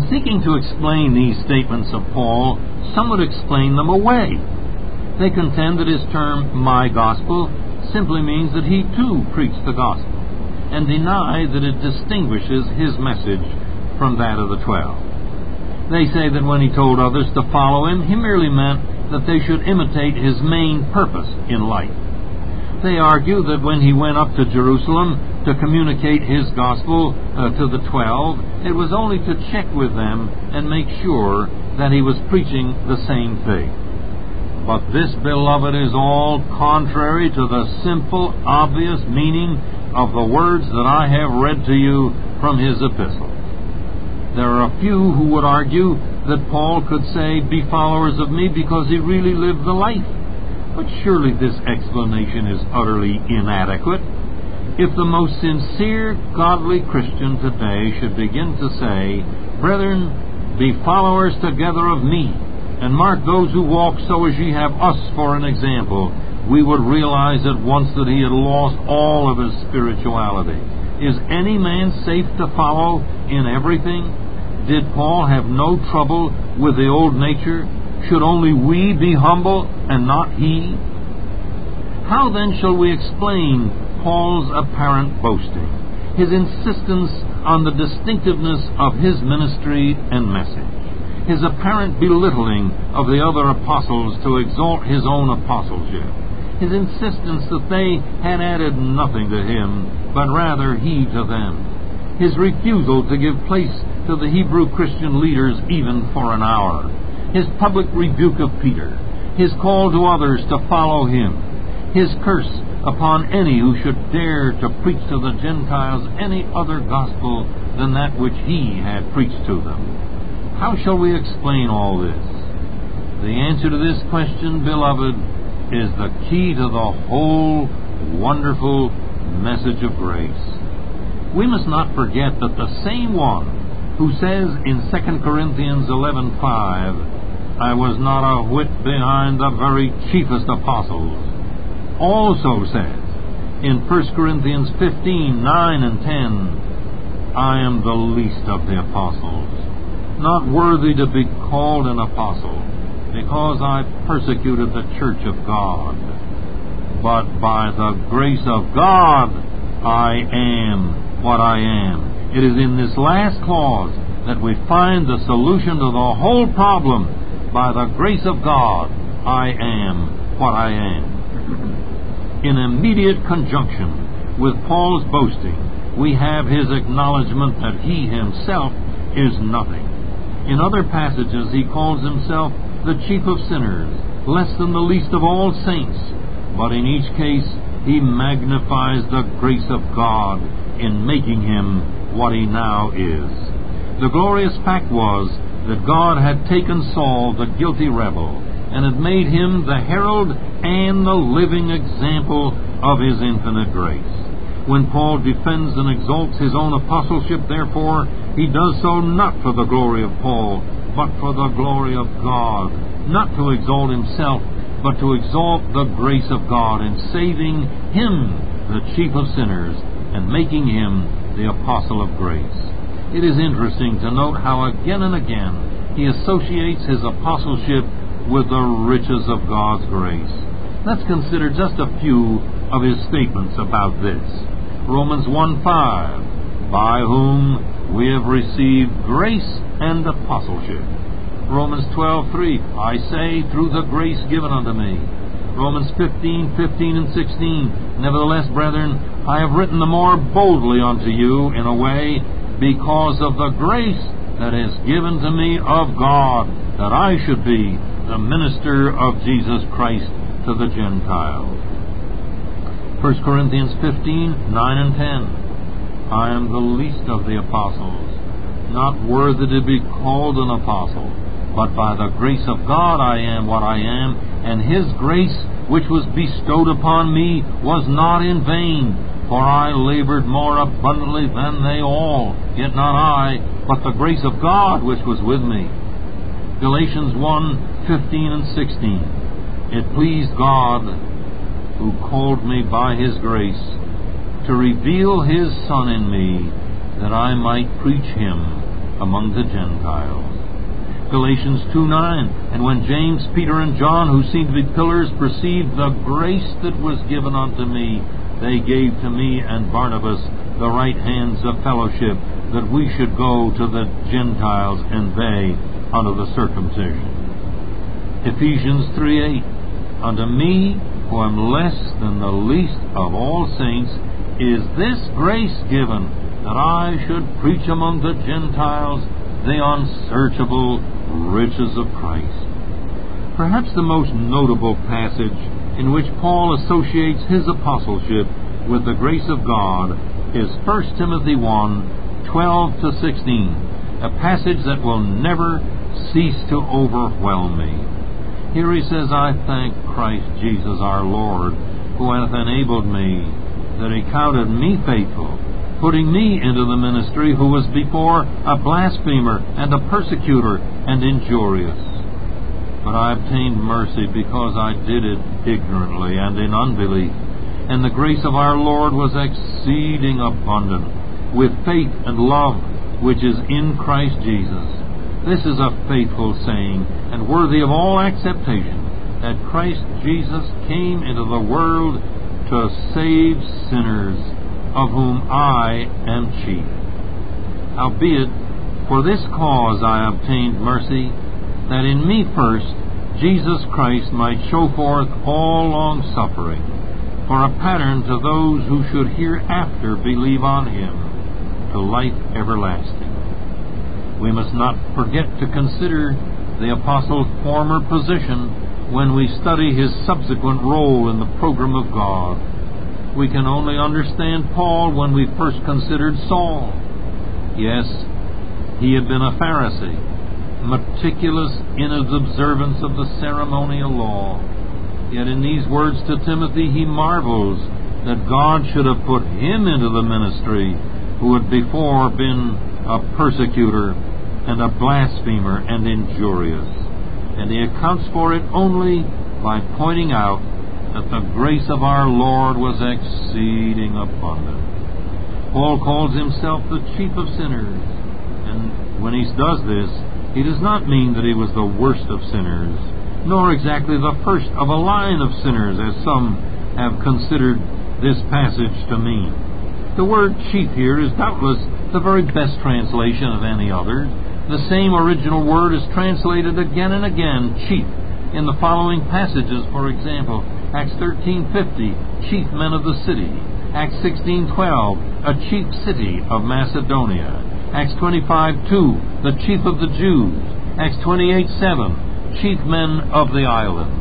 Seeking to explain these statements of Paul, some would explain them away. They contend that his term, my gospel, simply means that he too preached the gospel, and deny that it distinguishes his message from that of the 12. They say that when he told others to follow him, he merely meant that they should imitate his main purpose in life. They argue that when he went up to Jerusalem to communicate his gospel to the 12, it was only to check with them and make sure that he was preaching the same thing. But this, beloved, is all contrary to the simple, obvious meaning of the words that I have read to you from his epistle. There are a few who would argue that Paul could say, be followers of me, because he really lived the life. But surely this explanation is utterly inadequate. If the most sincere, godly Christian today should begin to say, brethren, be followers together of me, and mark those who walk so as ye have us for an example, we would realize at once that he had lost all of his spirituality. Is any man safe to follow in everything? Did Paul have no trouble with the old nature? Should only we be humble and not he? How then shall we explain Paul's apparent boasting, his insistence on the distinctiveness of his ministry and message, his apparent belittling of the other apostles to exalt his own apostleship, his insistence that they had added nothing to him, but rather he to them, his refusal to give place to the Hebrew Christian leaders even for an hour, his public rebuke of Peter, his call to others to follow him, his curse upon any who should dare to preach to the Gentiles any other gospel than that which he had preached to them. How shall we explain all this? The answer to this question, beloved, is the key to the whole wonderful message of grace. We must not forget that the same one who says in 2 Corinthians 11:5, I was not a whit behind the very chiefest apostles, also says in 1 Corinthians 15:9 and 10, I am the least of the apostles, not worthy to be called an apostle, because I persecuted the church of God. But by the grace of God, I am what I am. It is in this last clause that we find the solution to the whole problem. By the grace of God, I am what I am. In immediate conjunction with Paul's boasting, we have his acknowledgement that he himself is nothing. In other passages, he calls himself the chief of sinners, less than the least of all saints. But in each case, he magnifies the grace of God in making him what he now is. The glorious fact was that God had taken Saul, the guilty rebel, and had made him the herald and the living example of his infinite grace. When Paul defends and exalts his own apostleship, therefore, he does so not for the glory of Paul, but for the glory of God, not to exalt himself, but to exalt the grace of God in saving him, the chief of sinners, and making him the apostle of grace. It is interesting to note how again and again he associates his apostleship with the riches of God's grace. Let's consider just a few of his statements about this. Romans 1:5, by whom we have received grace and apostleship. Romans 12:3, I say, through the grace given unto me. Romans 15:15 and 16, nevertheless, brethren, I have written the more boldly unto you in a way, because of the grace that is given to me of God, that I should be the minister of Jesus Christ to the Gentiles. 1 Corinthians 15:9 and 10, I am the least of the apostles, not worthy to be called an apostle, but by the grace of God I am what I am, and his grace which was bestowed upon me was not in vain, for I labored more abundantly than they all, yet not I, but the grace of God which was with me. Galatians 1:15 and 16, it pleased God, who called me by his grace, to reveal his Son in me, that I might preach him among the Gentiles. Galatians 2:9, and when James, Peter, and John, who seemed to be pillars, perceived the grace that was given unto me, they gave to me and Barnabas the right hands of fellowship, that we should go to the Gentiles, and they unto the circumcision. Ephesians 3:8, unto me, who am less than the least of all saints, is this grace given, that I should preach among the Gentiles the unsearchable riches of Christ. Perhaps the most notable passage in which Paul associates his apostleship with the grace of God is 1 Timothy 1:12-16, a passage that will never cease to overwhelm me. Here he says, I thank Christ Jesus our Lord, who hath enabled me, that he counted me faithful, putting me into the ministry, who was before a blasphemer and a persecutor and injurious. But I obtained mercy because I did it ignorantly and in unbelief. And the grace of our Lord was exceeding abundant, with faith and love which is in Christ Jesus. This is a faithful saying, and worthy of all acceptation, that Christ Jesus came into the world to save sinners, of whom I am chief. Howbeit, for this cause I obtained mercy, that in me first Jesus Christ might show forth all long-suffering, for a pattern to those who should hereafter believe on him, to life everlasting. We must not forget to consider the apostle's former position when we study his subsequent role in the program of God. We can only understand Paul when we first considered Saul. Yes, he had been a Pharisee, meticulous in his observance of the ceremonial law. Yet in these words to Timothy, he marvels that God should have put him into the ministry, who had before been a persecutor and a blasphemer and injurious. And he accounts for it only by pointing out that the grace of our Lord was exceeding abundant. Paul calls himself the chief of sinners, and when he does this, he does not mean that he was the worst of sinners, nor exactly the first of a line of sinners, as some have considered this passage to mean. The word chief here is doubtless the very best translation of any other. The same original word is translated again and again, chief, in the following passages. For example, Acts 13:50, chief men of the city. Acts 16:12, a chief city of Macedonia. Acts 25:2, the chief of the Jews. Acts 28:7, chief men of the island.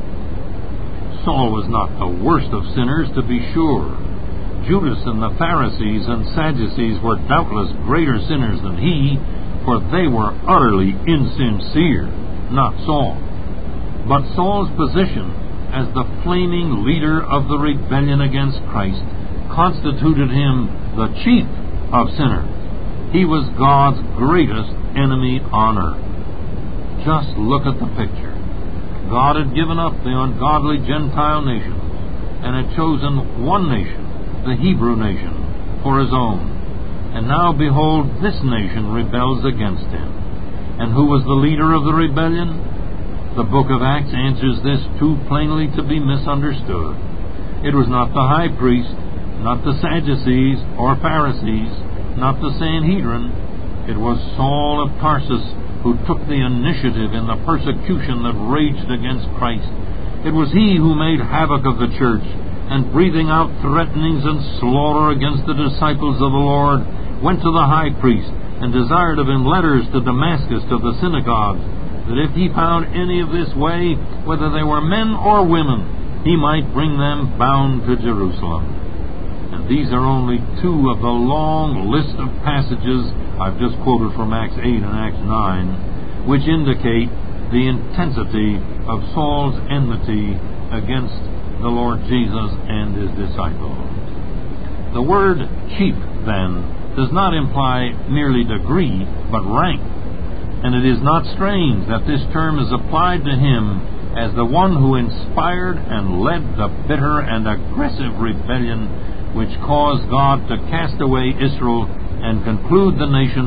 Saul was not the worst of sinners, to be sure. Judas and the Pharisees and Sadducees were doubtless greater sinners than he, for they were utterly insincere, not Saul. But Saul's position as the flaming leader of the rebellion against Christ constituted him the chief of sinners. He was God's greatest enemy on earth. Just look at the picture. God had given up the ungodly Gentile nations and had chosen one nation, the Hebrew nation, for his own. And now, behold, this nation rebels against him. And who was the leader of the rebellion? The book of Acts answers this too plainly to be misunderstood. It was not the high priest, not the Sadducees or Pharisees, not the Sanhedrin. It was Saul of Tarsus who took the initiative in the persecution that raged against Christ. It was he who made havoc of the church, and breathing out threatenings and slaughter against the disciples of the Lord, went to the high priest and desired of him letters to Damascus, to the synagogues, that if he found any of this way, whether they were men or women, he might bring them bound to Jerusalem. And these are only two of the long list of passages I've just quoted from Acts 8 and Acts 9, which indicate the intensity of Saul's enmity against the Lord Jesus and his disciples. The word chief, then, does not imply merely degree, but rank. And it is not strange that this term is applied to him as the one who inspired and led the bitter and aggressive rebellion which caused God to cast away Israel and conclude the nation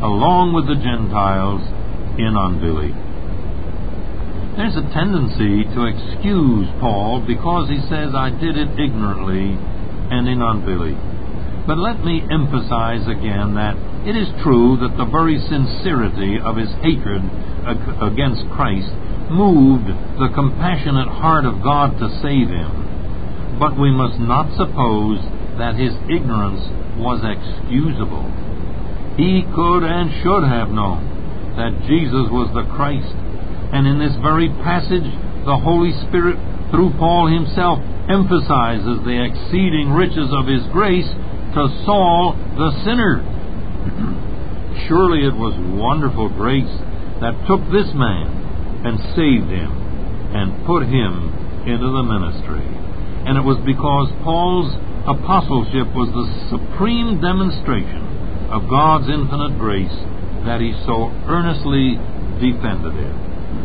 along with the Gentiles in unbelief. There's a tendency to excuse Paul because he says, I did it ignorantly and in unbelief. But let me emphasize again that it is true that the very sincerity of his hatred against Christ moved the compassionate heart of God to save him. But we must not suppose that his ignorance was excusable. He could and should have known that Jesus was the Christ. And in this very passage, the Holy Spirit, through Paul himself, emphasizes the exceeding riches of his grace to Saul the sinner. Surely it was wonderful grace that took this man and saved him and put him into the ministry. And it was because Paul's apostleship was the supreme demonstration of God's infinite grace that he so earnestly defended it.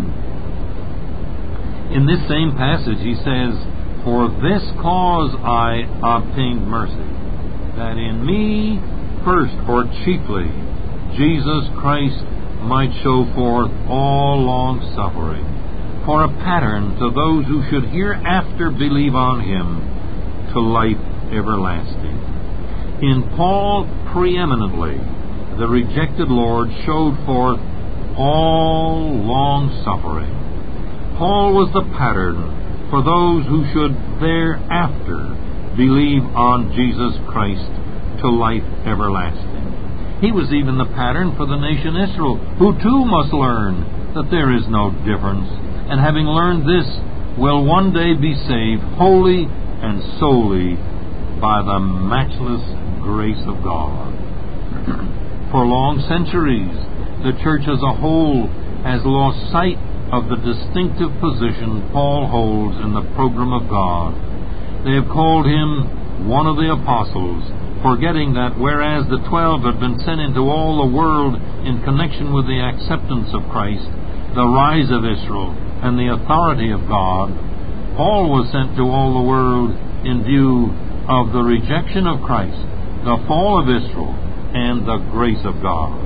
In this same passage he says, For this cause I obtained mercy, that in me first or chiefly Jesus Christ might show forth all long suffering, for a pattern to those who should hereafter believe on him to life everlasting. In Paul preeminently, the rejected Lord showed forth all long suffering. Paul was the pattern for those who should thereafter believe on Jesus Christ to life everlasting. He was even the pattern for the nation Israel, who too must learn that there is no difference, and having learned this, will one day be saved wholly and solely by the matchless grace of God. For long centuries, the church as a whole has lost sight of the distinctive position Paul holds in the program of God. They have called him one of the apostles, forgetting that whereas the 12 had been sent into all the world in connection with the acceptance of Christ, the rise of Israel, and the authority of God, Paul was sent to all the world in view of the rejection of Christ, the fall of Israel, and the grace of God.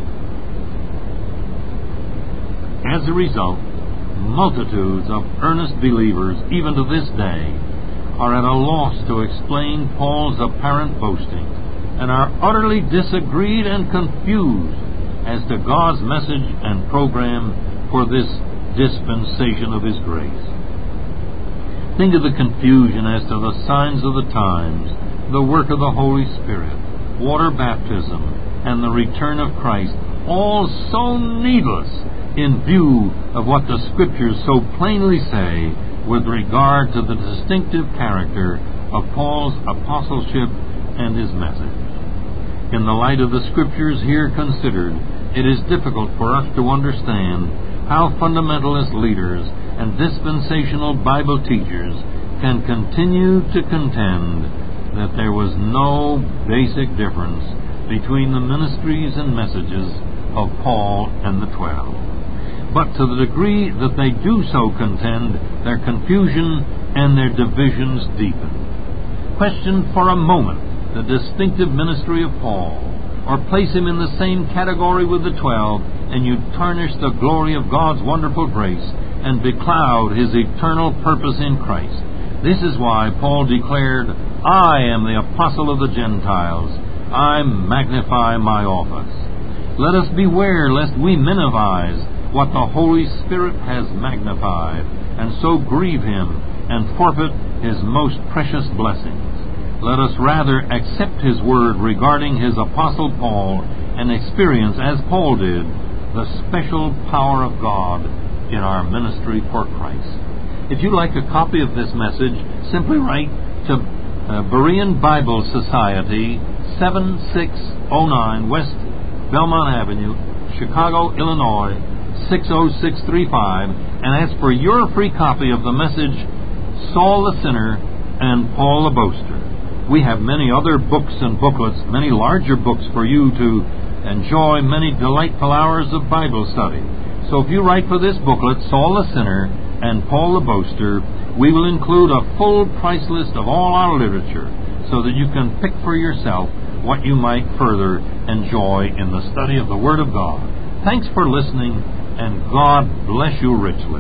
As a result, multitudes of earnest believers, even to this day, are at a loss to explain Paul's apparent boasting, and are utterly disagreed and confused as to God's message and program for this dispensation of His grace. Think of the confusion as to the signs of the times, the work of the Holy Spirit, water baptism, and the return of Christ, all so needless in view of what the Scriptures so plainly say with regard to the distinctive character of Paul's apostleship and his message. In the light of the Scriptures here considered, it is difficult for us to understand how fundamentalist leaders and dispensational Bible teachers can continue to contend that there was no basic difference between the ministries and messages of Paul and the 12. But to the degree that they do so contend, their confusion and their divisions deepen. Question for a moment the distinctive ministry of Paul, or place him in the same category with the 12, and you tarnish the glory of God's wonderful grace and becloud His eternal purpose in Christ. This is why Paul declared, I am the apostle of the Gentiles. I magnify my office. Let us beware lest we minimize what the Holy Spirit has magnified, and so grieve Him and forfeit His most precious blessings. Let us rather accept His word regarding His Apostle Paul and experience, as Paul did, the special power of God in our ministry for Christ. If you'd like a copy of this message, simply write to Berean Bible Society, 7609 West Belmont Avenue, Chicago, Illinois, 60635, and ask for your free copy of the message, Saul the Sinner and Paul the Boaster. We have many other books and booklets, many larger books for you to enjoy many delightful hours of Bible study. So if you write for this booklet, Saul the Sinner and Paul the Boaster, we will include a full price list of all our literature so that you can pick for yourself what you might further and joy in the study of the Word of God. Thanks for listening, and God bless you richly.